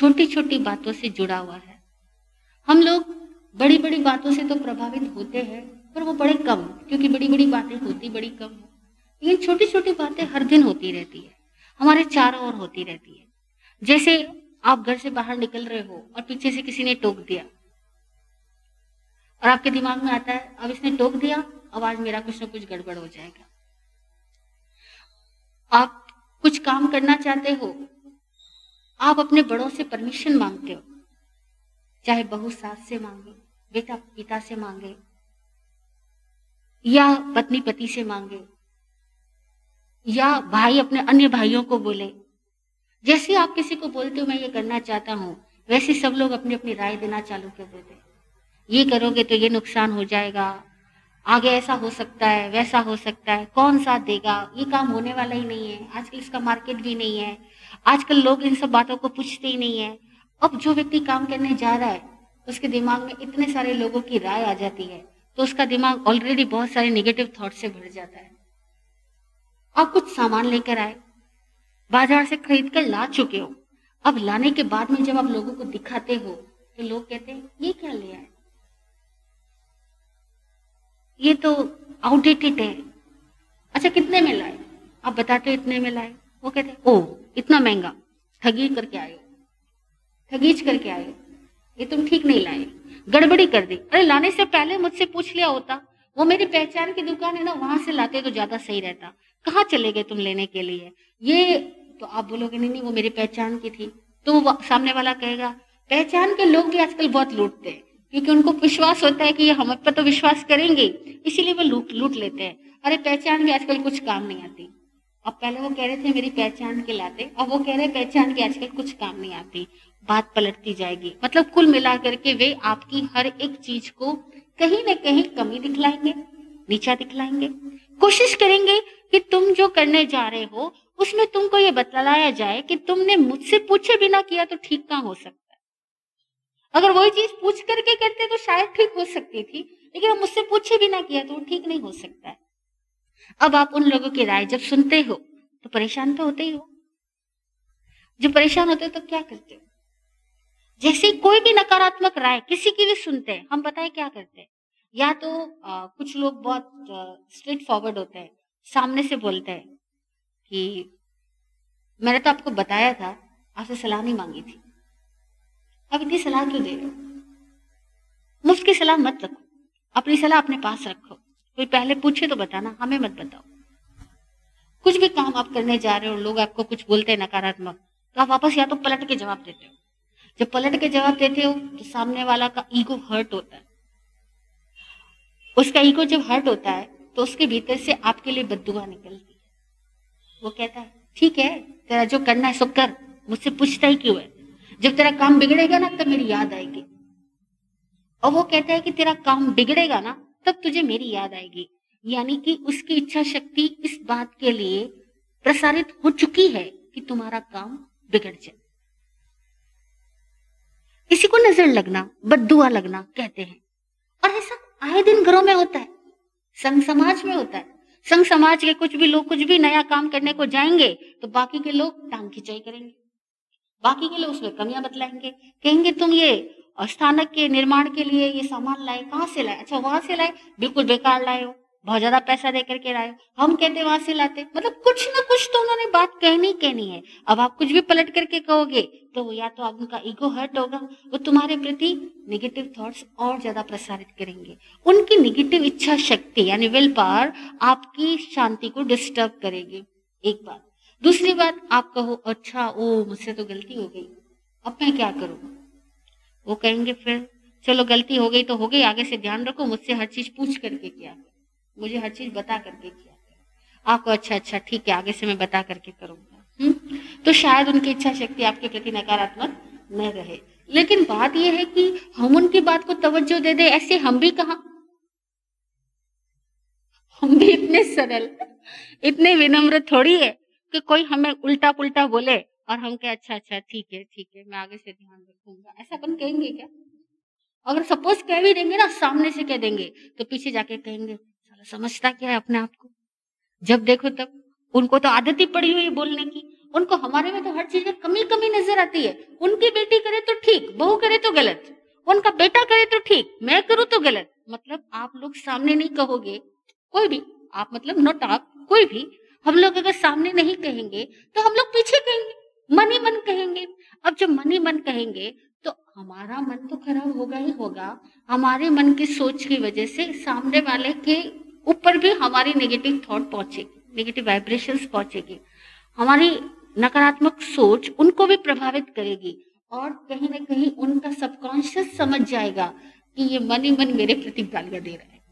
छोटी छोटी बातों से जुड़ा हुआ है। हम लोग बड़ी बड़ी बातों से तो प्रभावित होते हैं, पर वो बड़े कम, क्योंकि बड़ी बड़ी बातें होती बड़ी कम है। लेकिन छोटी छोटी बातें हर दिन होती रहती है, हमारे चारों ओर होती रहती है। जैसे आप घर से बाहर निकल रहे हो और पीछे से किसी ने टोक दिया, और आपके दिमाग में आता है अब इसने टोक दिया, अब आज मेरा कुछ ना कुछ गड़बड़ हो जाएगा। आप कुछ काम करना चाहते हो, आप अपने बड़ों से परमिशन मांगते हो, चाहे बहू सास से मांगे, बेटा पिता से मांगे, या पत्नी पति से मांगे, या भाई अपने अन्य भाइयों को बोले। जैसे आप किसी को बोलते हो मैं ये करना चाहता हूं, वैसे सब लोग अपनी अपनी राय देना चालू कर देते हैं। ये करोगे तो ये नुकसान हो जाएगा, आगे ऐसा हो सकता है, वैसा हो सकता है, कौन साथ देगा, ये काम होने वाला ही नहीं है, आजकल इसका मार्केट भी नहीं है, आजकल लोग इन सब बातों को पूछते ही नहीं है। अब जो व्यक्ति काम करने जा रहा है उसके दिमाग में इतने सारे लोगों की राय आ जाती है, तो उसका दिमाग ऑलरेडी बहुत सारे नेगेटिव थॉट से भर जाता है। आप कुछ सामान लेकर आए, बाजार से खरीद कर ला चुके हो, अब लाने के बाद में जब आप लोगों को दिखाते हो तो लोग कहते हैं ये क्या ले आए, ये तो आउटडेटेड है। अच्छा कितने में लाए, आप बताते हो इतने में लाए, वो कहते हैं ओ इतना महंगा, ठगी करके आए, ठगीच करके आए, ये तुम ठीक नहीं लाए, गड़बड़ी कर दी। अरे लाने से पहले मुझसे पूछ लिया होता, वो मेरी पहचान की दुकान है ना, वहां से लाते तो ज्यादा सही रहता, कहाँ चले गए तुम लेने के लिए। ये तो आप बोलोगे नहीं नहीं वो मेरी पहचान की थी, तो सामने वाला कहेगा पहचान के लोग भी आजकल बहुत लूटते हैं, क्योंकि उनको विश्वास होता है कि ये हम पर तो विश्वास करेंगे, इसीलिए वो लूट लेते हैं। अरे पहचान भी आजकल कुछ काम नहीं आती। अब पहले वो कह रहे थे मेरी पहचान के लाते, अब वो कह रहे पहचान की आजकल कुछ काम नहीं आती। बात पलटती जाएगी। मतलब कुल मिला करके वे आपकी हर एक चीज को कहीं न कहीं कमी दिखलाएंगे, नीचा दिखलाएंगे, कोशिश करेंगे कि तुम जो करने जा रहे हो उसमें तुमको ये बतलाया जाए कि तुमने मुझसे पूछे बिना किया तो ठीक कहाँ हो सकता है। अगर वही चीज पूछ करके करते तो शायद ठीक हो सकती थी, लेकिन मुझसे पूछे बिना किया तो वो ठीक नहीं हो सकता है। अब आप उन लोगों की राय जब सुनते हो तो परेशान तो होते ही हो। जब परेशान होते हो तो क्या करते हो, जैसे कोई भी नकारात्मक राय किसी की भी सुनते हैं, हम बताएं क्या करते हैं। या तो कुछ लोग बहुत स्ट्रेट फॉरवर्ड होते हैं, सामने से बोलते हैं कि मैंने तो आपको बताया था, आपसे सलाह नहीं मांगी थी, अब इतनी सलाह क्यों दे रहे हो। मुफ्त की सलाह मत रखो, अपनी सलाह अपने पास रखो, कोई पहले पूछे तो बताना, हमें मत बताओ। कुछ भी काम आप करने जा रहे हो, लोग आपको कुछ बोलते हैं नकारात्मक, तो आप वापस या तो पलट के जवाब देते हो। जब पलट के जवाब देते हो तो सामने वाला का ईगो हर्ट होता है। उसका ईगो जब हर्ट होता है तो उसके भीतर से आपके लिए बद्दुआ निकलती है। वो कहता है ठीक है तेरा जो करना है सो कर, मुझसे पूछता ही क्यों है, जब तेरा काम बिगड़ेगा ना तब मेरी याद आएगी। और वो कहता है कि तेरा काम बिगड़ेगा ना तब तुझे मेरी याद आएगी। यानी कि उसकी इच्छा शक्ति इस बात के लिए प्रसारित हो चुकी है कि तुम्हारा काम बिगड़ जाए। किसी को नजर लगना, बद्दुआ लगना कहते हैं, और ऐसा आए दिन घरों में होता है, संघ समाज में होता है। संघ समाज के कुछ भी लोग कुछ भी नया काम करने को जाएंगे तो बाकी के लोग टांग खिंचाई करेंगे, बाकी के लोग उसमें कमियां बतलाएंगे, कहेंगे तुम ये स्थानक के निर्माण के लिए ये सामान लाए, कहाँ से लाए, अच्छा वहां से लाए, बिल्कुल बेकार लाए हो, बहुत ज्यादा पैसा दे करके लाए हो, हम कहते वहां से लाते। मतलब कुछ ना कुछ तो उन्होंने बात कहनी है। अब आप कुछ भी पलट करके कहोगे तो या तो उनका ईगो हर्ट होगा, वो तुम्हारे प्रति नेगेटिव थॉट्स और ज्यादा प्रसारित करेंगे। उनकी नेगेटिव इच्छा शक्ति यानी विल पावर आपकी शांति को डिस्टर्ब करेगी, एक बात। दूसरी बात, आप कहो अच्छा ओ मुझसे तो गलती हो गई, अब मैं क्या करूं। वो कहेंगे फिर चलो गलती हो गई तो हो गई, आगे से ध्यान रखो, मुझसे हर चीज पूछ करके किया, मुझे हर चीज बता करके किया। आपको अच्छा ठीक है आगे से मैं बता करके करूंगा। तो शायद उनकी इच्छा शक्ति आपके प्रति नकारात्मक न रहे। लेकिन बात यह है कि हम उनकी बात को तवज्जो दे दे, ऐसे हम भी कहां, हम भी इतने सरल इतने विनम्र थोड़ी है कि कोई हमें उल्टा पुल्टा बोले और हम कहे अच्छा ठीक है मैं आगे से ध्यान रखूंगा, ऐसा अपन कहेंगे क्या। अगर सपोज कह भी देंगे ना, सामने से कह देंगे तो पीछे जाके कहेंगे साला समझता क्या है अपने आप को। जब देखो तब उनको तो आदत ही पड़ी हुई है बोलने की, उनको हमारे में तो हर चीज में कमी कमी नजर आती है। उनकी बेटी करे तो ठीक, बहू करे तो गलत, उनका बेटा करे तो ठीक, मैं करूं तो गलत। मतलब आप लोग सामने नहीं कहोगे, कोई भी, आप मतलब नॉट आप, कोई भी, हम लोग अगर सामने नहीं कहेंगे तो हम लोग पीछे कहेंगे, मन ही मन कहेंगे। अब जब मन ही मन कहेंगे तो हमारा मन तो खराब होगा ही होगा। हमारे मन की सोच की वजह से सामने वाले के ऊपर भी हमारी नेगेटिव थॉट पहुंचेगी, नेगेटिव वाइब्रेशंस पहुंचेगी। हमारी नकारात्मक सोच उनको भी प्रभावित करेगी और कहीं ना कहीं उनका सबकॉन्शियस समझ जाएगा कि ये मन ही मन मेरे प्रति गालियां दे रहा है।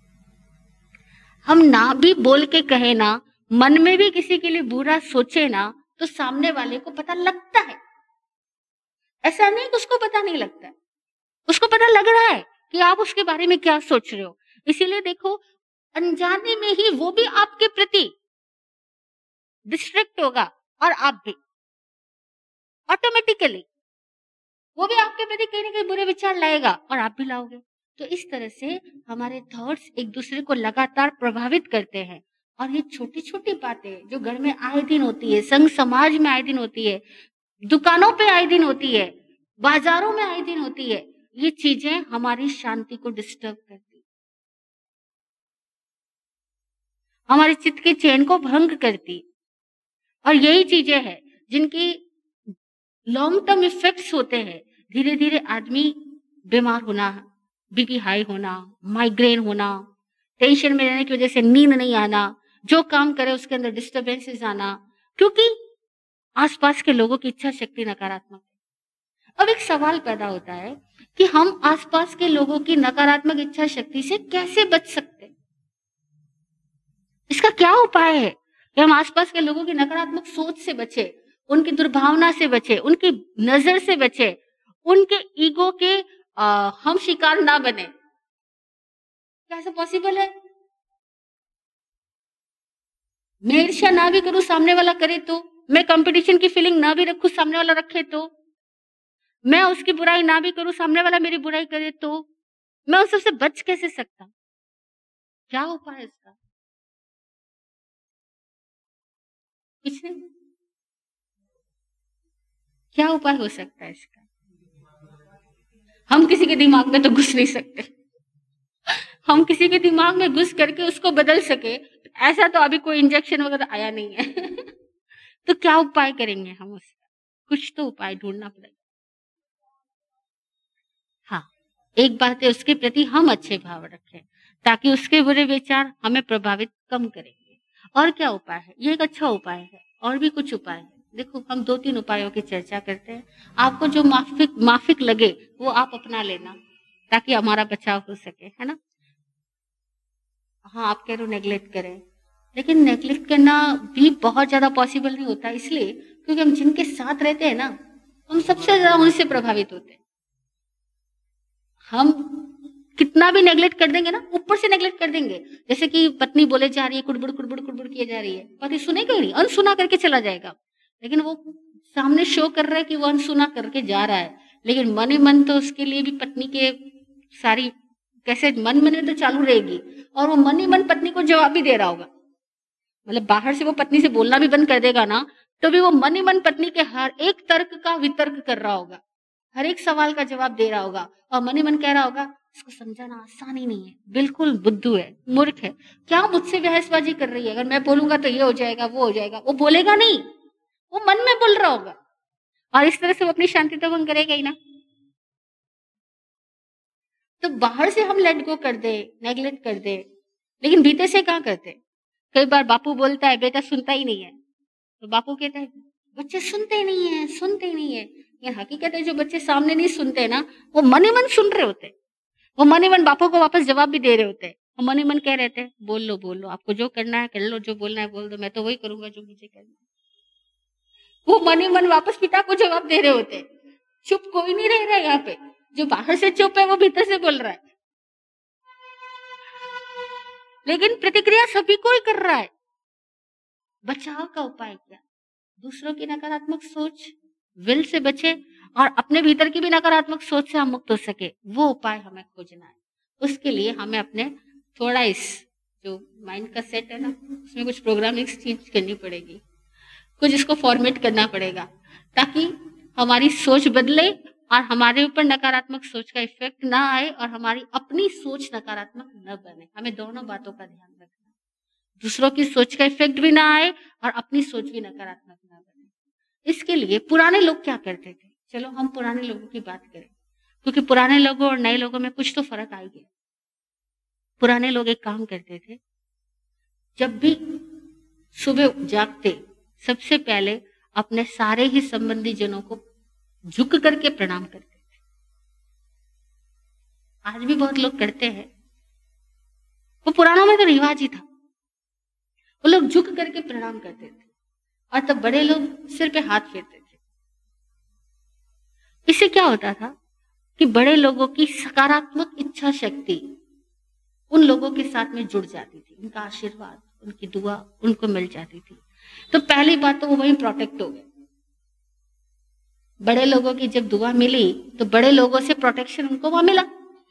हम ना भी बोल के कहे ना, मन में भी किसी के लिए बुरा सोचे ना, तो सामने वाले को पता लगता है। ऐसा नहीं कि उसको पता नहीं लगता है, उसको पता लग रहा है कि आप उसके बारे में क्या सोच रहे हो। इसीलिए देखो, अनजाने में ही वो भी आपके प्रति डिस्ट्रैक्ट होगा और आप भी ऑटोमेटिकली, वो भी आपके प्रति कहीं ना कहीं बुरे विचार लाएगा और आप भी लाओगे। तो इस तरह से हमारे थॉट्स एक दूसरे को लगातार प्रभावित करते हैं। और ये छोटी छोटी बातें जो घर में आए दिन होती है, संघ समाज में आए दिन होती है, दुकानों पे आए दिन होती है, बाजारों में आए दिन होती है, ये चीजें हमारी शांति को डिस्टर्ब करती है, हमारे चित्त के चैन को भंग करती। और यही चीजें हैं जिनकी लॉन्ग टर्म इफेक्ट्स होते हैं। धीरे धीरे आदमी बीमार होना, बीपी हाई होना, माइग्रेन होना, टेंशन में रहने की वजह से नींद नहीं आना, जो काम करे उसके अंदर डिस्टर्बेंसेस आना, क्योंकि आसपास के लोगों की इच्छा शक्ति नकारात्मक है। अब एक सवाल पैदा होता है कि हम आसपास के लोगों की नकारात्मक इच्छा शक्ति से कैसे बच सकते हैं? इसका क्या उपाय है कि हम आसपास के लोगों की नकारात्मक सोच से बचे, उनकी दुर्भावना से बचे, उनकी नजर से बचे, उनके ईगो के हम शिकार ना बने? क्या ऐसा पॉसिबल है? मैं ईर्ष्या ना भी करूं, सामने वाला करे तो, मैं कंपटीशन की फीलिंग ना भी रखूं, सामने वाला रखे तो, मैं उसकी बुराई ना भी करूं, सामने वाला मेरी बुराई करे तो, मैं उस सबसे बच कैसे सकता? क्या उपाय है इसका? कुछ नहीं। क्या उपाय हो सकता है इसका? हम किसी के दिमाग में तो घुस नहीं सकते। हम किसी के दिमाग में घुस करके उसको बदल सके, ऐसा तो अभी कोई इंजेक्शन वगैरह आया नहीं है। तो क्या उपाय करेंगे हम उसका? कुछ तो उपाय ढूंढना पड़ेगा। हाँ, एक बात है, उसके प्रति हम अच्छे भाव रखें ताकि उसके बुरे विचार हमें प्रभावित कम करेंगे। और क्या उपाय है? ये एक अच्छा उपाय है। और भी कुछ उपाय है। देखो, हम 2-3 उपायों की चर्चा करते हैं। आपको जो माफिक लगे वो आप अपना लेना ताकि हमारा बचाव हो सके, है ना? हाँ, आप कह रहे हो नेग्लेक्ट करें, लेकिन नेग्लेक्ट करना भी बहुत ज्यादा पॉसिबल नहीं होता, इसलिए क्योंकि हम जिनके साथ रहते हैं ना, हम सबसे ज्यादा उनसे प्रभावित होते हैं। हम कितना भी नेग्लेक्ट कर देंगे ना, ऊपर से नेग्लेक्ट कर देंगे, जैसे कि पत्नी बोले जा रही है, कुड़बुड़ कुड़बुड़ कुड़बुड़ किए जा रही है, पति सुनेगा ही नहीं, अनसुना करके चला जाएगा। लेकिन वो सामने शो कर रहा है कि वो अनसुना करके जा रहा है, लेकिन मन ही मन तो उसके लिए भी पत्नी के सारी कैसे मन में तो चालू रहेगी, और वो मन ही मन पत्नी को जवाब भी दे रहा होगा। मतलब बाहर से वो पत्नी से बोलना भी बंद कर देगा ना, तो भी वो मन ही मन पत्नी के हर एक तर्क का वितर्क कर रहा होगा, हर एक सवाल का जवाब दे रहा होगा, और मन ही मन कह रहा होगा इसको समझाना आसान ही नहीं है, बिल्कुल बुद्धू है, मूर्ख है, क्या मुझसे बहसबाजी कर रही है, अगर मैं बोलूंगा तो ये हो जाएगा, वो हो जाएगा। वो बोलेगा नहीं, वो मन में बोल रहा होगा, और इस तरह से वो अपनी शांति तो भंग करेगा ही ना। तो बाहर से हम लेट गो कर दे, नेग्लेक्ट कर दे, लेकिन भीतर से कहाँ करते? कई बार बापू बोलता है, बेटा सुनता ही नहीं है, तो बापू कहता है बच्चे सुनते ही नहीं है, सुनते ही नहीं है। ये हकीकत है, जो बच्चे सामने नहीं सुनते ना, वो मन ही मन सुन रहे होते, वो मन ही मन बापू को वापस जवाब भी दे रहे होते, वो मन ही मन कह रहे थे बोल लो, आपको जो करना है कर लो, जो बोलना है बोल दो, मैं तो वही करूंगा जो मुझे करना है। वो मन ही मन वापस पिता को जवाब दे रहे होते। चुप कोई नहीं रह रहा है यहाँ पे, जो बाहर से चुप है वो भीतर से बोल रहा है, लेकिन प्रतिक्रिया सभी को ही कर रहा है। बचाव का उपाय क्या? दूसरों की नकारात्मक सोच, विल से बचे, और अपने भीतर की भी नकारात्मक सोच से हम मुक्त हो सके, वो उपाय हमें खोजना है। उसके लिए हमें अपने थोड़ा इस जो माइंड का सेट है ना, उसमें कुछ प्रोग्रामिंग चेंज करनी पड़ेगी, कुछ इसको फॉर्मेट करना पड़ेगा ताकि हमारी सोच बदले और हमारे ऊपर नकारात्मक सोच का इफेक्ट ना आए और हमारी अपनी सोच नकारात्मक न बने। हमें दोनों बातों का ध्यान रखना है, दूसरों की सोच का इफेक्ट भी ना आए और अपनी सोच भी नकारात्मक ना बने। इसके लिए पुराने लोग क्या करते थे, चलो हम पुराने लोगों की बात करें, क्योंकि पुराने लोगों और नए लोगों में कुछ तो फर्क आ ही गया। पुराने लोग एक काम करते थे, जब भी सुबह जागते सबसे पहले अपने सारे ही संबंधी जनों को झुक करके प्रणाम करते थे। आज भी बहुत लोग करते हैं, वो पुरानों में तो रिवाज ही था। वो लोग झुक करके प्रणाम करते थे और तब बड़े लोग सिर पे हाथ फेरते थे। इससे क्या होता था कि बड़े लोगों की सकारात्मक इच्छा शक्ति उन लोगों के साथ में जुड़ जाती थी, उनका आशीर्वाद, उनकी दुआ उनको मिल जाती थी। तो पहली बात तो वो वहीं प्रोटेक्ट हो गए। बड़े लोगों की जब दुआ मिली तो बड़े लोगों से प्रोटेक्शन उनको वहां मिला,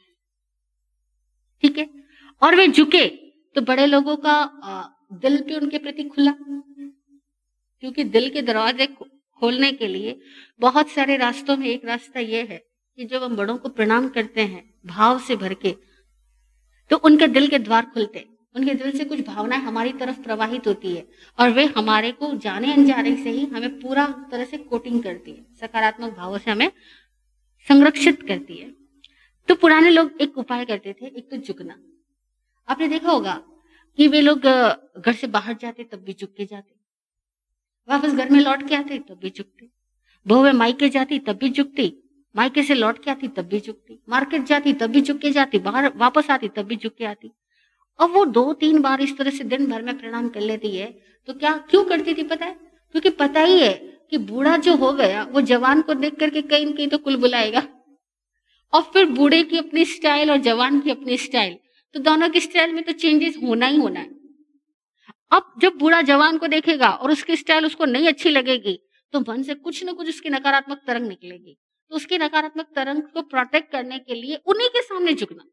ठीक है। और वे झुके तो बड़े लोगों का दिल भी उनके प्रति खुला, क्योंकि दिल के दरवाजे खोलने के लिए बहुत सारे रास्तों में एक रास्ता यह है कि जब हम बड़ों को प्रणाम करते हैं भाव से भर के, तो उनके दिल के द्वार खुलते हैं, उनके दिल से कुछ भावनाएं हमारी तरफ प्रवाहित होती है और वे हमारे को जाने अनजाने से ही हमें पूरा तरह से कोटिंग करती है, सकारात्मक भावों से हमें संरक्षित करती है। तो पुराने लोग एक उपाय करते थे, एक तो झुकना। आपने देखा होगा कि वे लोग घर से बाहर जाते तब भी झुक के जाते, वापस घर में लौट के आते तब भी झुकते, बहुएं मायके जाती तब भी झुकती, मायके से लौट के आती तब भी झुकती, मार्केट जाती तब भी झुक के जाती, बाहर वापस आती तब भी झुक के आती। अब वो 2-3 बार इस तरह से दिन भर में प्रणाम कर लेती है। तो क्या क्यों करती थी पता है? क्योंकि पता ही है कि बूढ़ा जो हो गया वो जवान को देख करके कहीं न कहीं तो कुल बुलाएगा, और फिर बूढ़े की अपनी स्टाइल और जवान की अपनी स्टाइल, तो दोनों की स्टाइल में तो चेंजेस होना ही होना है। अब जब बूढ़ा जवान को देखेगा और उसकी स्टाइल उसको नहीं अच्छी लगेगी तो मन से कुछ न कुछ उसकी नकारात्मक तरंग निकलेगी। तो उसकी नकारात्मक तरंग को प्रोटेक्ट करने के लिए उन्हीं के सामने झुकना,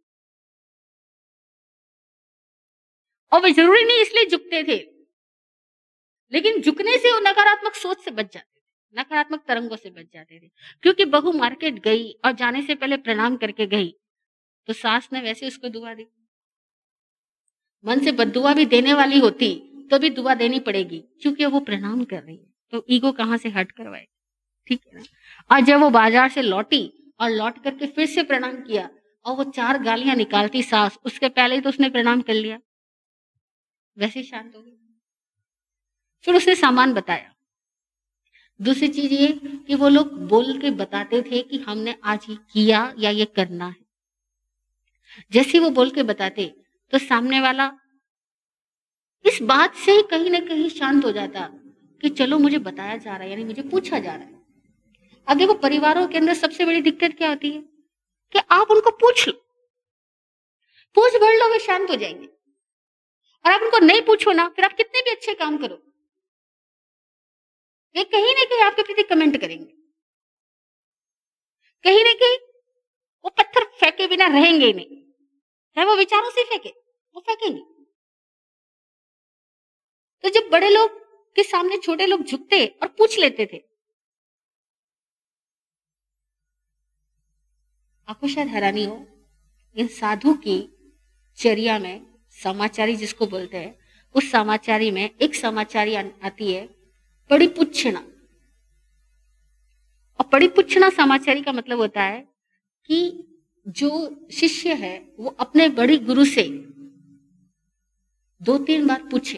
और वे जरूरी नहीं इसलिए झुकते थे, लेकिन झुकने से वो नकारात्मक सोच से बच जाते थे, नकारात्मक तरंगों से बच जाते थे। क्योंकि बहू मार्केट गई और जाने से पहले प्रणाम करके गई तो सास ने वैसे उसको दुआ दी। मन से बद्दुआ भी देने वाली होती तो भी दुआ देनी पड़ेगी, क्योंकि वो प्रणाम कर रही है, तो ईगो कहां से हट करवाए, ठीक है ना। और जब वो बाजार से लौटी और लौट करके फिर से प्रणाम किया और वो 4 गालियां निकालती सास, उसके पहले ही तो उसने प्रणाम कर लिया, वैसे शांत हो गई। फिर उसने सामान बताया। दूसरी चीज ये कि वो लोग बोल के बताते थे कि हमने आज ये किया या ये करना है। जैसे वो बोल के बताते तो सामने वाला इस बात से ही कहीं ना कहीं शांत हो जाता कि चलो मुझे बताया जा रहा है, यानी मुझे पूछा जा रहा है। अब देखो परिवारों के अंदर सबसे बड़ी दिक्कत क्या होती है कि आप उनको पूछ लो, पूछ भर लो, वे शांत हो जाएंगे। और आप उनको नहीं पूछो ना, फिर आप कितने भी अच्छे काम करो, वे कहीं ना कहीं आपके प्रति कमेंट करेंगे, कहीं ना कहीं वो पत्थर फेंके बिना रहेंगे ही नहीं, चाहे वो विचारों से फेंके, वो फेंकेंगे। तो जब बड़े लोग के सामने छोटे लोग झुकते और पूछ लेते थे, आपको शायद हैरानी हो, इन साधु की चर्या में समाचारी जिसको बोलते हैं, उस समाचारी में एक समाचारी आती है पड़ी पुच्छना। और पड़ी पुच्छना समाचारी का मतलब होता है कि जो शिष्य है वो अपने बड़े गुरु से 2-3 बार पूछे।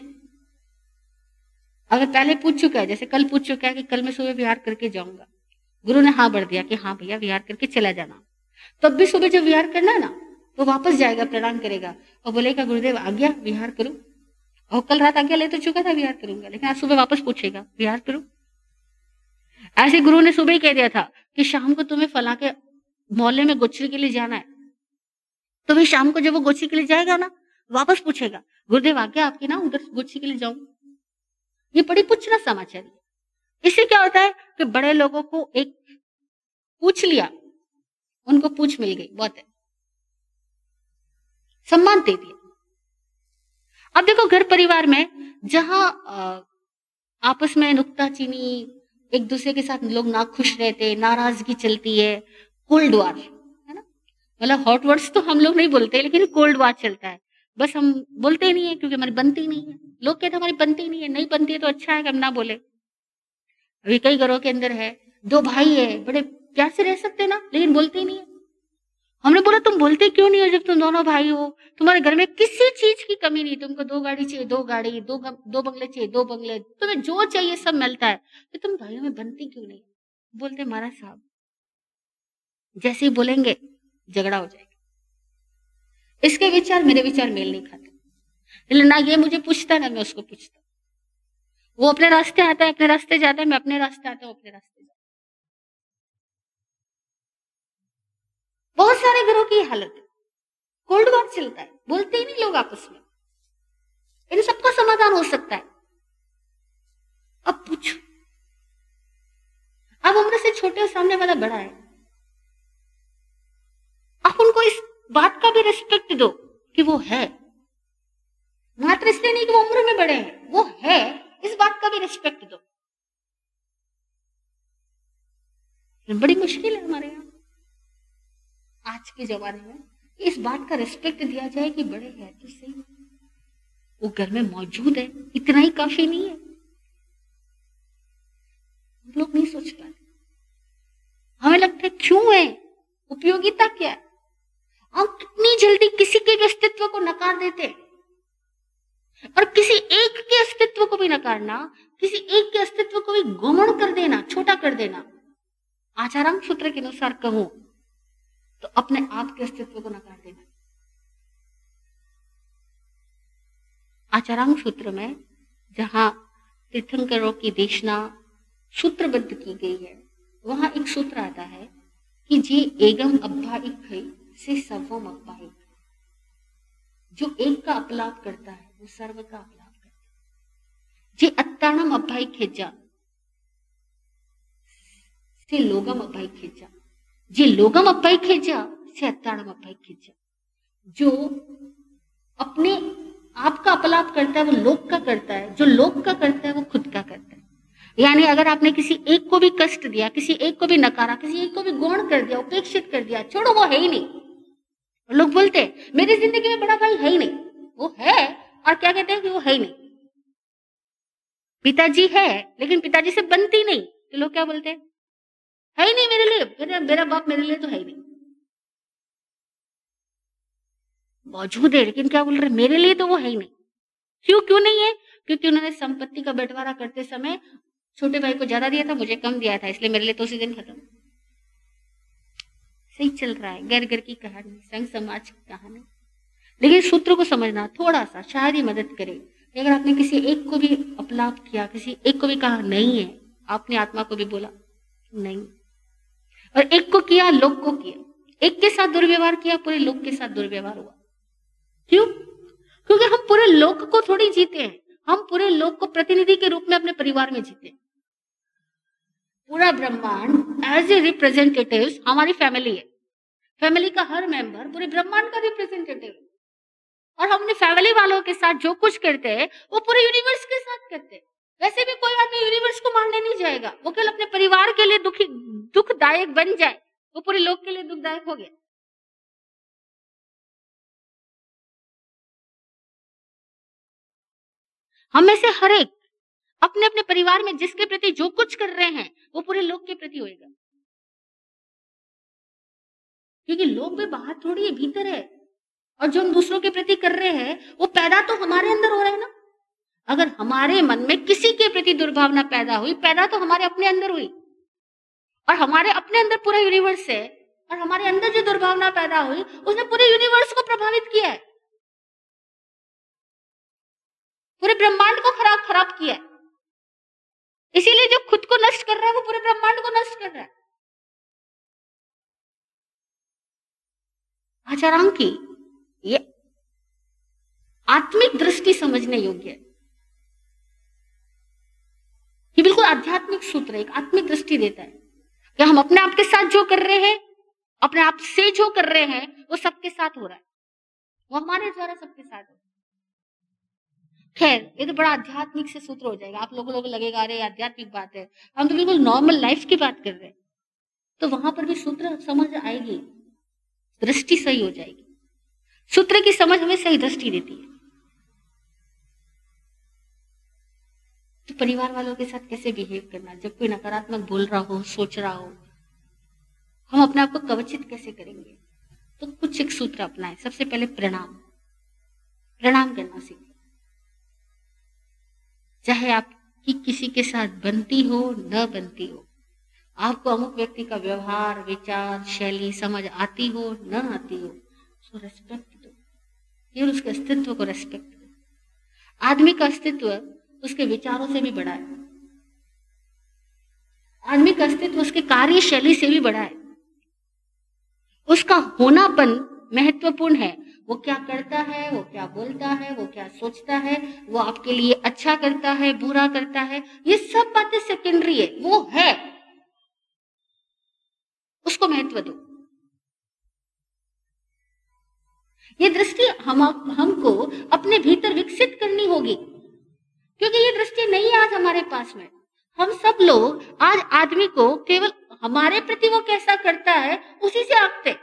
अगर पहले पूछ चुका है, जैसे कल पूछ चुका है कि कल मैं सुबह विहार करके जाऊंगा, गुरु ने हाँ भर दिया कि हाँ भैया विहार करके चला जाना, तब भी सुबह जब विहार करना है ना तो वापस जाएगा, प्रणाम करेगा और बोलेगा गुरुदेव आज्ञा विहार करूं, और कल रात आज्ञा ले तो चुका था विहार करूंगा, लेकिन आज सुबह वापस पूछेगा विहार करूं। ऐसे गुरु ने सुबह ही कह दिया था कि शाम को तुम्हें फला के मोहल्ले में गोचरी के लिए जाना है, तो वही शाम को जब वो गोचरी के लिए जाएगा ना वापस पूछेगा गुरुदेव आज्ञा आपकी ना उधर गोचरी के लिए जाऊं। ये बड़ी पूछना समाचार। इससे क्या होता है कि बड़े लोगों को एक पूछ लिया, उनको पूछ मिल गई, बहुत है, सम्मान दे दिया। अब देखो घर परिवार में जहां आपस में नुक्ताचीनी, एक दूसरे के साथ लोग ना खुश रहते, नाराजगी चलती है, कोल्ड वॉर, है ना। मतलब हॉट वर्ड्स तो हम लोग नहीं बोलते, लेकिन कोल्ड वॉर चलता है। बस हम बोलते ही नहीं है क्योंकि हमारी बनती नहीं है। लोग कहते हमारी बनती नहीं है, नहीं बनती है तो अच्छा है कि हम ना बोले। अभी कई घरों के अंदर है, दो भाई है, बड़े प्यार से रह सकते ना, लेकिन बोलते ही नहीं है। हमने बोला तुम बोलते क्यों नहीं हो जब तुम दोनों भाई हो, तुम्हारे घर में किसी चीज की कमी नहीं, तुमको 2 गाड़ी चाहिए 2 गाड़ी, दो बंगले चाहिए 2 बंगले, तुम्हें जो चाहिए सब मिलता है, तो तुम भाइयों में बनती क्यों नहीं। बोलते महाराज साहब जैसे ही बोलेंगे झगड़ा हो जाएगा, इसके विचार मेरे विचार मेल नहीं खाते, ना ये मुझे पूछता ना मैं उसको पूछता। वो अपने रास्ते आता है, अपने रास्ते जाता है, मैं अपने रास्ते आता हूँ, अपने रास्ते जाता। बहुत सारे घरों की हालत है, कोल्ड वॉर चलता है, बोलते ही नहीं लोग आपस में। इन सबका समाधान हो सकता है। अब पूछो, अब उम्र से छोटे और सामने वाला बड़ा है, आप उनको इस बात का भी रिस्पेक्ट दो कि वो है, मात्र इसलिए नहीं कि वो उम्र में बड़े हैं, वो है, इस बात का भी रिस्पेक्ट दो। बड़ी मुश्किल है हमारे यहाँ आज के जमाने में, इस बात का रिस्पेक्ट दिया जाए कि बड़े हैं तो सही, वो घर में मौजूद है, इतना ही काफी नहीं है। लोग नहीं सोच पाते, हमें लगता है क्यों है, उपयोगिता क्या है। हम कितनी जल्दी किसी के भी अस्तित्व को नकार देते हैं, और किसी एक के अस्तित्व को भी नकारना, किसी एक के अस्तित्व को भी गौण कर देना, छोटा कर देना। आचारांग सूत्र के अनुसार कहूं तो अपने आप के अस्तित्व को नकार देना। आचारांग सूत्र में जहां तीर्थंकरों की देशना सूत्रबद्ध की गई है, वहां एक सूत्र आता है कि जे एगम अभ्याइक है से सर्वम अभ्याइक। जो एक का अपलाप करता है वो सर्व का अपलाप करता है। जे अत्ताणम अभ्याइक खेजा से लोगम अभ्याइक खेजा, जे लोगम अभ्याइक खेजा से अत्ताणम अभ्याइक खेजा। जो अपने आप का अपलाप करता है वो लोक का करता है, जो लोक का करता है वो खुद का करता है। यानी अगर आपने किसी एक को भी कष्ट दिया, किसी एक को भी नकारा, किसी एक को भी गौण कर दिया, उपेक्षित कर दिया, छोड़ो वो है ही नहीं। लोग बोलते हैं मेरी जिंदगी में बड़ा भाई है ही नहीं, वो है, और क्या कहते हैं कि वो है ही नहीं। पिताजी है लेकिन पिताजी से बनती नहीं, तो लोग क्या बोलते हैं, है ही नहीं मेरे लिए, मेरा बाप मेरे लिए तो है ही नहीं। मौजूद है लेकिन क्या बोल रहे, मेरे लिए तो वो है ही नहीं। क्यों नहीं है, क्योंकि उन्होंने संपत्ति का बंटवारा करते समय छोटे भाई को ज्यादा दिया था, मुझे कम दिया था, इसलिए मेरे लिए तो उसी दिन खत्म। सही चल रहा है, घर घर की कहानी, संघ समाज की कहानी। लेकिन सूत्र को समझना थोड़ा सा शायद ही मदद करे। अगर आपने किसी एक को भी अपलाप किया, किसी एक को भी कहा नहीं है, आपने आत्मा को भी बोला नहीं, और एक को किया, लोक को किया, एक के साथ दुर्व्यवहार किया, पूरे लोक के साथ दुर्व्यवहार हुआ। क्यों? क्योंकि हम पूरे लोक को थोड़ी जीते हैं, हम पूरे लोक को प्रतिनिधि के रूप में अपने परिवार में जीते हैं। पूरा ब्रह्मांड एज ए रिप्रेजेंटेटिव हमारी फैमिली है, फैमिली का हर मेंबर पूरे ब्रह्मांड का रिप्रेजेंटेटिव है, और हम अपने फैमिली वालों के साथ जो कुछ करते हैं वो पूरे यूनिवर्स के साथ करते हैं। वैसे भी कोई आदमी यूनिवर्स को मारने नहीं जाएगा, वो केवल अपने परिवार के लिए दुखदायक बन जाए, वो पूरे लोक के लिए दुखदायक हो गया। हम में से हर एक अपने अपने परिवार में जिसके प्रति जो कुछ कर रहे हैं वो पूरे लोक के प्रति होएगा, क्योंकि लोक में बाहर थोड़ी है, भीतर है। और जो हम दूसरों के प्रति कर रहे हैं वो पैदा तो हमारे अंदर हो रहा है ना। अगर हमारे मन में किसी के प्रति दुर्भावना पैदा हुई, पैदा तो हमारे अपने अंदर हुई, और हमारे अपने अंदर पूरा यूनिवर्स है, और हमारे अंदर जो दुर्भावना पैदा हुई उसने पूरे यूनिवर्स को प्रभावित किया है, पूरे ब्रह्मांड को खराब किया है। इसीलिए जो खुद को नष्ट कर रहा है वो पूरे ब्रह्मांड को नष्ट कर रहा है। आचारांग की ये आत्मिक दृष्टि समझने योग्य है, ये बिल्कुल आध्यात्मिक सूत्र है, एक आत्मिक दृष्टि देता है कि हम अपने आप के साथ जो कर रहे हैं, अपने आप से जो कर रहे हैं वो सबके साथ हो रहा है, वो हमारे द्वारा सबके साथ हो रहा है। खैर ये तो बड़ा आध्यात्मिक से सूत्र हो जाएगा, आप लोगों को लगेगा अरे आध्यात्मिक बात है, हम तो बिल्कुल नॉर्मल लाइफ की बात कर रहे हैं। तो वहां पर भी सूत्र समझ आएगी, दृष्टि सही हो जाएगी। सूत्र की समझ हमें सही दृष्टि देती है। तो परिवार वालों के साथ कैसे बिहेव करना, जब कोई नकारात्मक बोल रहा हो, सोच रहा हो, हम अपने आप को कवचित कैसे करेंगे? तो कुछ एक सूत्र अपनाएं। सबसे पहले प्रणाम, प्रणाम करना सीखें। चाहे आपकी किसी के साथ बनती हो न बनती हो, आपको अमुक व्यक्ति का व्यवहार, विचार, शैली समझ आती हो न आती हो, उसको रेस्पेक्ट दो, केवल उसके अस्तित्व को रेस्पेक्ट दो। आदमी का अस्तित्व उसके विचारों से भी बड़ा है, आदमी का अस्तित्व उसके कार्य शैली से भी बड़ा है। उसका होनापन महत्वपूर्ण है। वो क्या करता है, वो क्या बोलता है, वो क्या सोचता है, वो आपके लिए अच्छा करता है, बुरा करता है, ये सब बातें सेकेंडरी है। वो है, उसको महत्व दो। ये दृष्टि हमको अपने भीतर विकसित करनी होगी, क्योंकि ये दृष्टि नहीं है आज हमारे पास में। हम सब लोग आज आदमी को केवल हमारे प्रति वो कैसा करता है उसी से आंकते।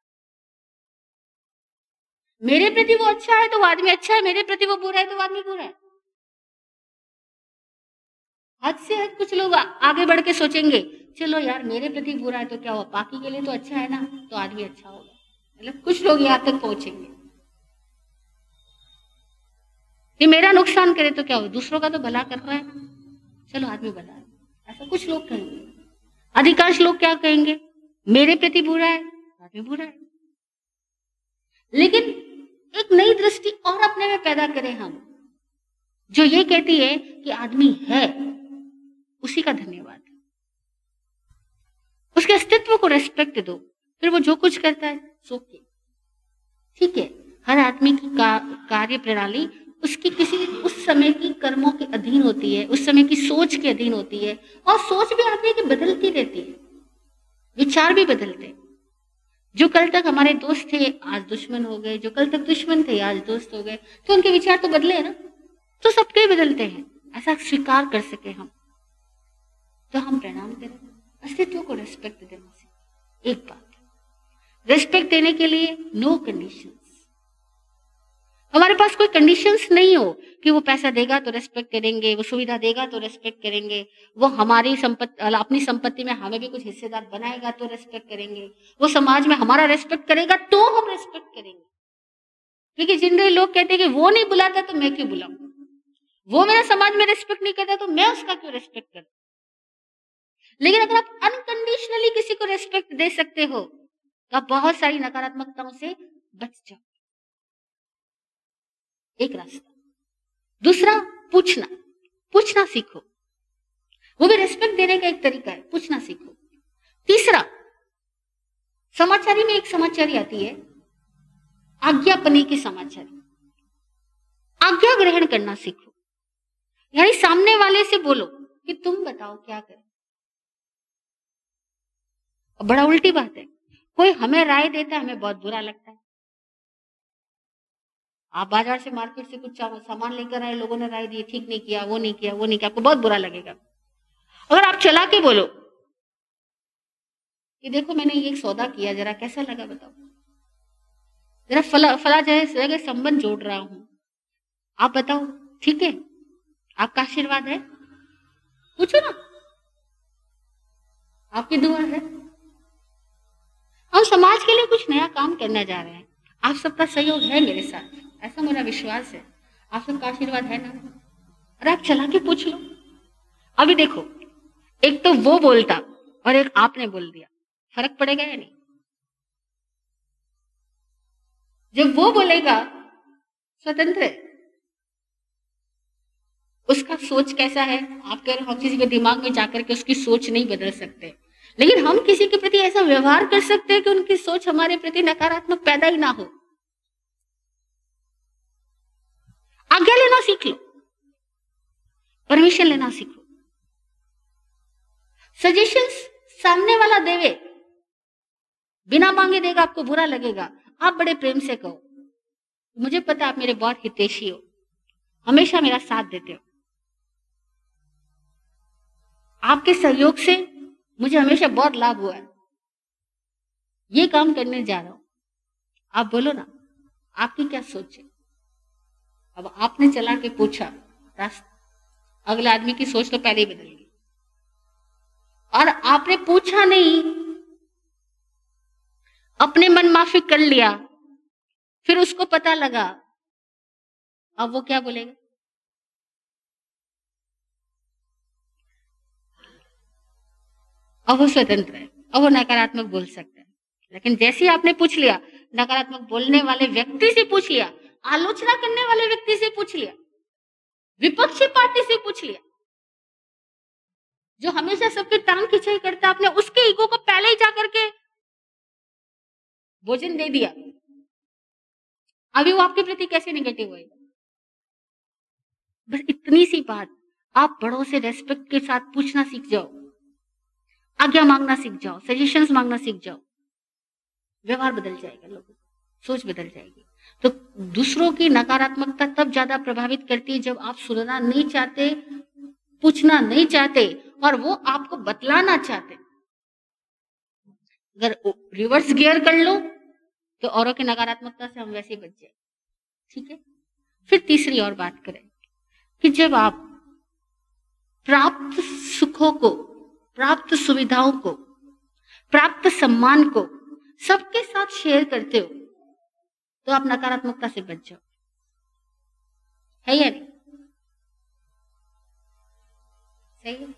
मेरे प्रति वो अच्छा है तो वो आदमी अच्छा है, मेरे प्रति वो बुरा है तो वो आदमी बुरा है। हद से हद कुछ लोग आगे बढ़ के सोचेंगे, चलो यार मेरे प्रति बुरा है तो क्या हुआ, बाकी के लिए तो अच्छा है ना, तो आदमी अच्छा होगा। मतलब कुछ लोग यहां तक पहुंचेंगे कि मेरा नुकसान करे तो क्या हो, दूसरों का तो भला कर रहा है ना, चलो आदमी भला है, ऐसा कुछ लोग कहेंगे। अधिकांश लोग क्या कहेंगे, मेरे प्रति बुरा है, आदमी बुरा है। लेकिन एक नई दृष्टि और अपने में पैदा करें हम, जो ये कहती है कि आदमी है, उसी का धन्यवाद, उसके अस्तित्व को रेस्पेक्ट दो। फिर वो जो कुछ करता है सो के ठीक है। हर आदमी की कार्य प्रणाली उसकी किसी उस समय की कर्मों के अधीन होती है, उस समय की सोच के अधीन होती है, और सोच भी आदमी की बदलती रहती है, विचार भी बदलते हैं। जो कल तक हमारे दोस्त थे आज दुश्मन हो गए, जो कल तक दुश्मन थे आज दोस्त हो गए, तो उनके विचार तो बदले है ना, तो सबके बदलते हैं। ऐसा स्वीकार कर सके हम, तो हम प्रणाम करें, अस्तित्व को रेस्पेक्ट देना से। एक बात, रेस्पेक्ट देने के लिए नो कंडीशंस। हमारे पास कोई कंडीशंस नहीं हो कि वो पैसा देगा तो रेस्पेक्ट करेंगे, वो सुविधा देगा तो रेस्पेक्ट करेंगे, वो हमारी संपत्ति, अपनी संपत्ति में हमें भी कुछ हिस्सेदार बनाएगा तो रेस्पेक्ट करेंगे, वो समाज में हमारा रेस्पेक्ट करेगा तो हम रेस्पेक्ट करेंगे। क्योंकि जिन लोग कहते हैं कि वो नहीं बुलाता तो मैं क्यों बुलाऊं, वो मेरा समाज में रेस्पेक्ट नहीं करता तो मैं उसका क्यों रेस्पेक्ट करूं। लेकिन अगर आप अनकंडीशनली किसी को रेस्पेक्ट दे सकते हो तो आप बहुत सारी नकारात्मकताओं से बच जाओ। एक रास्ता। दूसरा, पूछना, पूछना सीखो, वो भी रेस्पेक्ट देने का एक तरीका है, पूछना सीखो। तीसरा, समाचारी में एक समाचारी आती है, आज्ञापनी की समाचारी। आज्ञा ग्रहण करना सीखो, यानी सामने वाले से बोलो कि तुम बताओ क्या करें। बड़ा उल्टी बात है, कोई हमें राय देता है हमें बहुत बुरा लगता है। आप बाजार से, मार्केट से कुछ सामान लेकर आए, लोगों ने राय दी, ठीक नहीं किया, वो नहीं किया, वो नहीं किया, आपको बहुत बुरा लगेगा। अगर आप चला के बोलो कि देखो मैंने ये सौदा किया, जरा कैसा लगा बताओ, जरा फला जगह संबंध जोड़ रहा हूं, आप बताओ ठीक है, आपका आशीर्वाद है, पूछो ना, आपकी दुआ है। हम समाज के लिए कुछ नया काम करना जा रहे हैं, आप सबका सहयोग है मेरे साथ, ऐसा मेरा विश्वास है, आप सबका आशीर्वाद है ना। अरे आप चला के पूछ लो। अभी देखो, एक तो वो बोलता और एक आपने बोल दिया, फर्क पड़ेगा या नहीं? जब वो बोलेगा स्वतंत्र है, उसका सोच कैसा है, आप कह रहे हो हम किसी के दिमाग में जाकर के उसकी सोच नहीं बदल सकते, लेकिन हम किसी के प्रति ऐसा व्यवहार कर सकते हैं कि उनकी सोच हमारे प्रति नकारात्मक पैदा ही ना हो। आज्ञा लेना सीख लो, परमिशन लेना सीखो। सजेशंस सामने वाला देवे, बिना मांगे देगा, आपको बुरा लगेगा, आप बड़े प्रेम से कहो, मुझे पता आप मेरे बहुत हितैषी हो, हमेशा मेरा साथ देते हो। आपके सहयोग से मुझे हमेशा बहुत लाभ हुआ है। ये काम करने जा रहा हूं, आप बोलो ना, आपकी क्या सोच है? अब आपने चला के पूछा, अगले आदमी की सोच तो पहले ही बदल गई। और आपने पूछा नहीं, अपने मन माफिक कर लिया, फिर उसको पता लगा, अब वो क्या बोलेगा? अब वो स्वतंत्र है, अब वो नकारात्मक बोल सकता है। लेकिन जैसे ही आपने पूछ लिया, नकारात्मक बोलने वाले व्यक्ति से पूछ लिया, आलोचना करने वाले व्यक्ति से पूछ लिया, विपक्षी पार्टी से पूछ लिया, जो हमेशा सबके टांग खिंचाई करता, आपने उसके ईगो को पहले ही जाकर के भोजन दे दिया, अभी वो आपके प्रति कैसे निगेटिव होएगा? बस इतनी सी बात, आप बड़ों से रेस्पेक्ट के साथ पूछना सीख जाओ, आज्ञा मांगना सीख जाओ, सजेशंस मांगना सीख जाओ, व्यवहार बदल जाएगा, लोगों की सोच बदल जाएगी। तो दूसरों की नकारात्मकता तब ज्यादा प्रभावित करती है जब आप सुनना नहीं चाहते, पूछना नहीं चाहते और वो आपको बतलाना चाहते। अगर रिवर्स गियर कर लो तो औरों की नकारात्मकता से हम वैसे ही बच जाए। ठीक है, फिर तीसरी और बात करें कि जब आप प्राप्त सुखों को, प्राप्त सुविधाओं को, प्राप्त सम्मान को सबके साथ शेयर करते हो तो आप नकारात्मकता से बच जाओ, है या नहीं? सही है।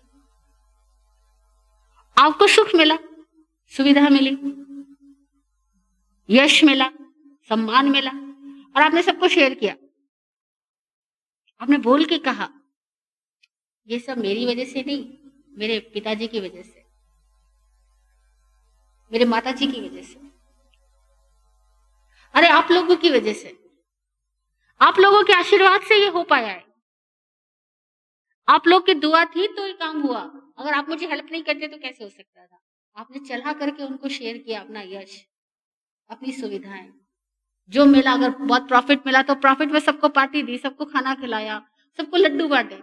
आपको सुख मिला, सुविधा मिली, यश मिला, सम्मान मिला और आपने सबको शेयर किया, आपने बोल के कहा ये सब मेरी वजह से नहीं, मेरे पिताजी की वजह से, मेरे माताजी की वजह से, अरे आप लोगों की वजह से, आप लोगों के आशीर्वाद से ये हो पाया है, आप लोग की दुआ थी तो ये काम हुआ, अगर आप मुझे हेल्प नहीं करते तो कैसे हो सकता था? आपने चला करके उनको शेयर किया, अपना यश, अपनी सुविधाएं, जो मिला, अगर बहुत प्रॉफिट मिला तो प्रॉफिट में सबको पार्टी दी, सबको खाना खिलाया, सबको लड्डू बांटे।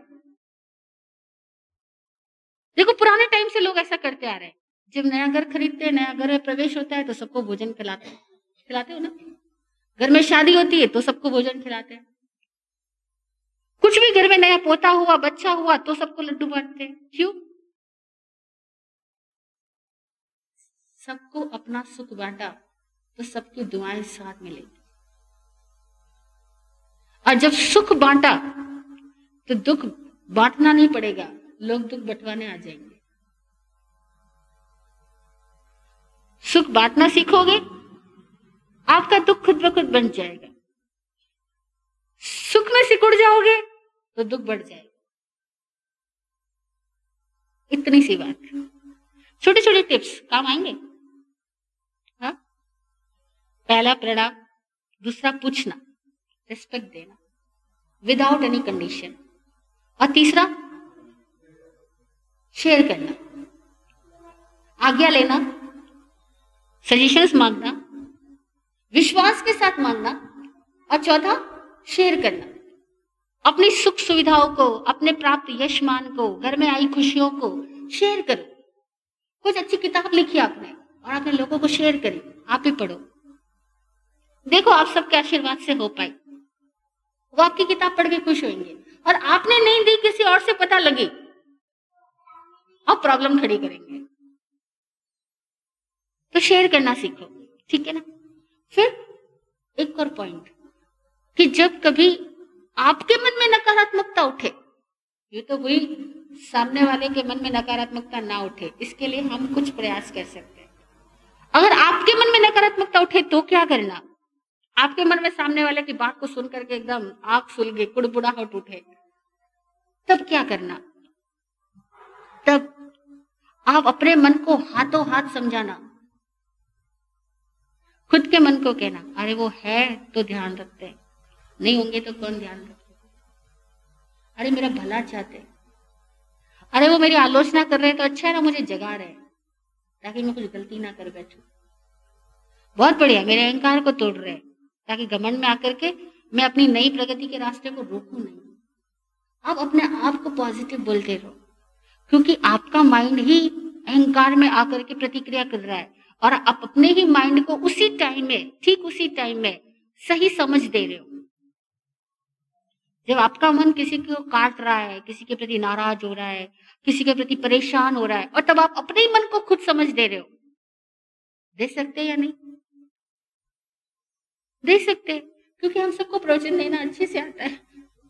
देखो पुराने टाइम से लोग ऐसा करते आ रहे हैं, जब नया घर खरीदते हैं, नया घर में प्रवेश होता है तो सबको भोजन खिलाते हैं, खिलाते हो ना? घर में शादी होती है तो सबको भोजन खिलाते हैं, कुछ भी घर में नया पोता हुआ, बच्चा हुआ तो सबको लड्डू बांटते हैं। क्यों? सबको अपना सुख बांटा तो सबकी दुआएं साथ मिलेगी, और जब सुख बांटा तो दुख बांटना नहीं पड़ेगा, लोग दुख बंटवाने आ जाएंगे। सुख बांटना सीखोगे, आपका दुख खुद ब खुद बन जाएगा। सुख में सिकुड़ जाओगे तो दुख बढ़ जाएगा। इतनी सी बात, छोटी छोटी टिप्स काम आएंगे। हाँ, पहला प्रणाम, दूसरा पूछना, रिस्पेक्ट देना विदाउट एनी कंडीशन, और तीसरा शेयर करना, आज्ञा लेना, सजेशंस मांगना, विश्वास के साथ मांगना, और चौथा शेयर करना, अपनी सुख सुविधाओं को, अपने प्राप्त यशमान को, घर में आई खुशियों को शेयर करो। कुछ अच्छी किताब लिखी आपने और आपने लोगों को शेयर करी, आप ही पढ़ो, देखो आप सबके आशीर्वाद से हो पाई, वो आपकी किताब पढ़ के खुश होंगे। और आपने नहीं दी, किसी और से पता लगी, अब प्रॉब्लम खड़ी करेंगे। तो शेयर करना सीखो, ठीक है ना? फिर एक और पॉइंट कि जब कभी आपके मन में नकारात्मकता उठे, ये तो हुई, सामने वाले के मन में नकारात्मकता ना उठे, इसके लिए हम कुछ प्रयास कर सकते हैं। अगर आपके मन में नकारात्मकता उठे तो क्या करना? आपके मन में सामने वाले की बात को सुन करके एकदम आग सुलगे, कुड़बुड़ाहट उठे, तब क्या करना? तब आप अपने मन को हाथों हाथ समझाना, खुद के मन को कहना, अरे वो है तो ध्यान रखते हैं, नहीं होंगे तो कौन ध्यान रखे, अरे मेरा भला चाहते, अरे वो मेरी आलोचना कर रहे हैं तो अच्छा है ना, मुझे जगा रहे हैं ताकि मैं कुछ गलती ना कर बैठूं, बहुत बढ़िया, मेरे अहंकार को तोड़ रहे हैं ताकि घमंड में आकर के मैं अपनी नई प्रगति के रास्ते को रोकूं नहीं। आप अपने आप को पॉजिटिव बोलते रहो, क्योंकि आपका माइंड ही अहंकार में आकर के प्रतिक्रिया कर रहा है और आप अपने ही माइंड को उसी टाइम में, ठीक उसी टाइम में सही समझ दे रहे हो। जब आपका मन किसी को काट रहा है, किसी के प्रति नाराज हो रहा है, किसी के प्रति परेशान हो रहा है, और तब आप अपने ही मन को खुद समझ दे रहे हो, दे सकते या नहीं? दे सकते, क्योंकि हम सबको प्रवचन देना अच्छे से आता है।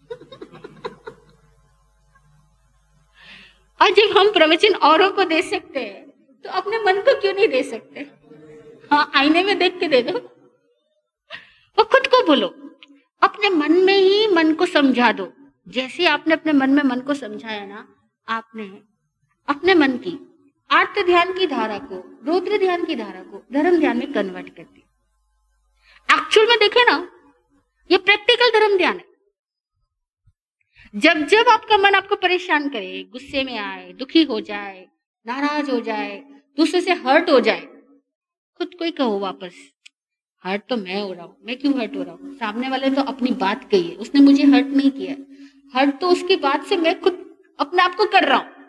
और जब हम प्रवचन औरों को दे सकते हैं तो अपने मन को क्यों नहीं दे सकते? हाँ, आईने में देख के दे दो, वो खुद को बोलो, अपने मन में ही मन को समझा दो। जैसे आपने अपने मन में मन को समझाया ना, आपने अपने मन की आर्त ध्यान की धारा को, रौद्र ध्यान की धारा को धर्म ध्यान में कन्वर्ट कर दी। एक्चुअल में देखे ना, ये प्रैक्टिकल धर्म ध्यान है। जब जब आपका मन आपको परेशान करे, गुस्से में आए, दुखी हो जाए, नाराज हो जाए, दूसरे से हर्ट हो जाए, खुद को ही कहो वापस, हर्ट तो मैं हो रहा हूं, मैं क्यों हर्ट हो रहा हूं? सामने वाले तो अपनी बात कही है, उसने मुझे हर्ट नहीं किया, हर्ट तो उसकी बात से मैं खुद अपने आप को कर रहा हूं।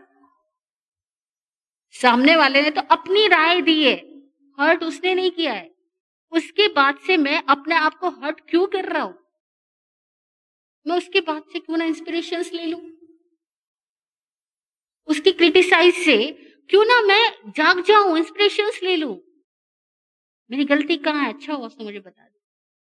सामने वाले ने तो अपनी राय दी है, हर्ट उसने नहीं किया है, उसकी बात से मैं अपने आप को हर्ट क्यों कर रहा हूं? मैं उसकी बात से क्यों ना इंस्पिरेशंस ले लूं? उसकी क्रिटिसाइज से क्यों ना मैं जाग जाऊं, इंस्पिरेशंस ले लूं? मेरी गलती कहाँ है? अच्छा हुआ उसने मुझे बता दिया।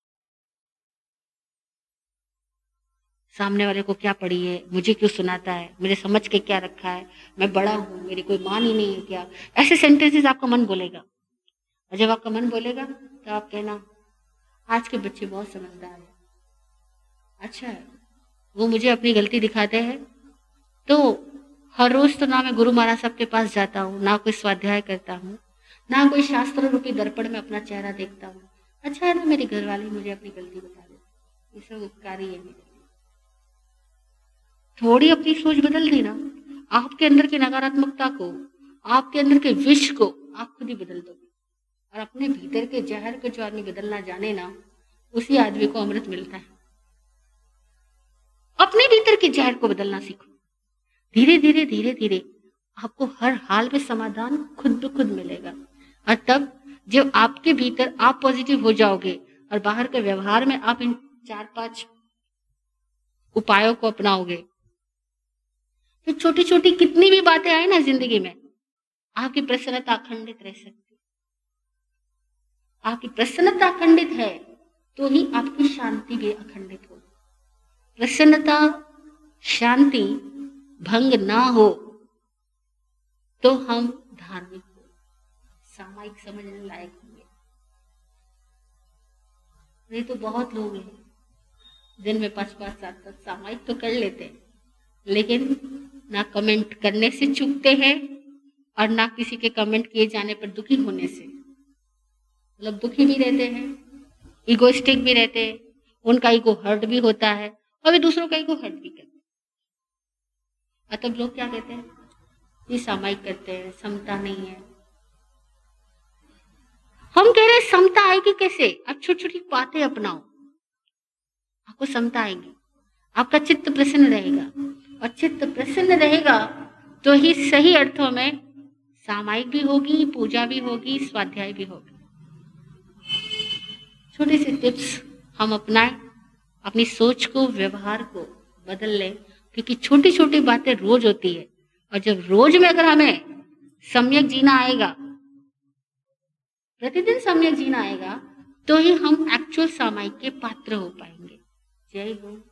सामने वाले को क्या पड़ी है, मुझे क्यों सुनाता है, मुझे समझ के क्या रखा है, मैं बड़ा हूं, मेरी कोई मान ही नहीं है क्या? ऐसे सेंटेंसेस आपका मन बोलेगा। और जब आपका मन बोलेगा तो आप कहना, आज के बच्चे बहुत समझदार है, अच्छा है, वो मुझे अपनी गलती दिखाते हैं, तो हर रोज तो ना मैं गुरु महाराज साहब के पास जाता हूँ, ना कोई स्वाध्याय करता हूँ, ना कोई शास्त्र रूपी दर्पण में अपना चेहरा देखता हूँ। अच्छा है ना, मेरी घरवाली मुझे अपनी गलती बता देती, ये सब उपकारी है मेरे लिए। थोड़ी अपनी सोच बदल दी ना, आपके अंदर की नकारात्मकता को, आपके अंदर के विष को आप खुद ही बदल दोगे। और अपने भीतर के जहर को जो आदमी बदलना जाने ना, उसी आदमी को अमृत मिलता है। अपने भीतर के जहर को बदलना सीखो। धीरे धीरे धीरे धीरे आपको हर हाल में समाधान खुद ब खुद मिलेगा। और तब जब आपके भीतर आप पॉजिटिव हो जाओगे और बाहर के व्यवहार में आप इन 4-5 उपायों को अपनाओगे, तो छोटी छोटी कितनी भी बातें आए ना जिंदगी में, आपकी प्रसन्नता अखंडित रह सकती। आपकी प्रसन्नता अखंडित है तो ही आपकी शांति भी अखंडित हो। प्रसन्नता, शांति भंग ना हो तो हम धार्मिक हो, सामायिक समझने लायक होंगे। नहीं तो बहुत लोग हैं दिन में 5-5, 7-7 सामायिक तो कर लेते हैं, लेकिन ना कमेंट करने से चूकते हैं और ना किसी के कमेंट किए जाने पर दुखी होने से। मतलब दुखी भी रहते हैं, इगोइस्टिक भी रहते हैं, उनका ईगो हर्ट भी होता है और वे दूसरों का ईगो हर्ट भी करते हैं। और तब लोग क्या कहते हैं, ये सामायिक करते हैं, समता नहीं है। हम कह रहे हैं समता आएगी कैसे? आप छोटी छोटी बातें अपनाओ, आपको समता आएगी, आपका चित्त प्रसन्न रहेगा। और चित्त प्रसन्न रहेगा तो ही सही अर्थों में सामायिक भी होगी, पूजा भी होगी, स्वाध्याय भी होगी। छोटी सी टिप्स हम अपनाएं, अपनी सोच को, व्यवहार को बदल लें, क्योंकि छोटी छोटी बातें रोज होती है। और जब रोज में अगर हमें सम्यक जीना आएगा, प्रतिदिन सम्यक जीना आएगा, तो ही हम एक्चुअल सामायिक के पात्र हो पाएंगे। जय हो।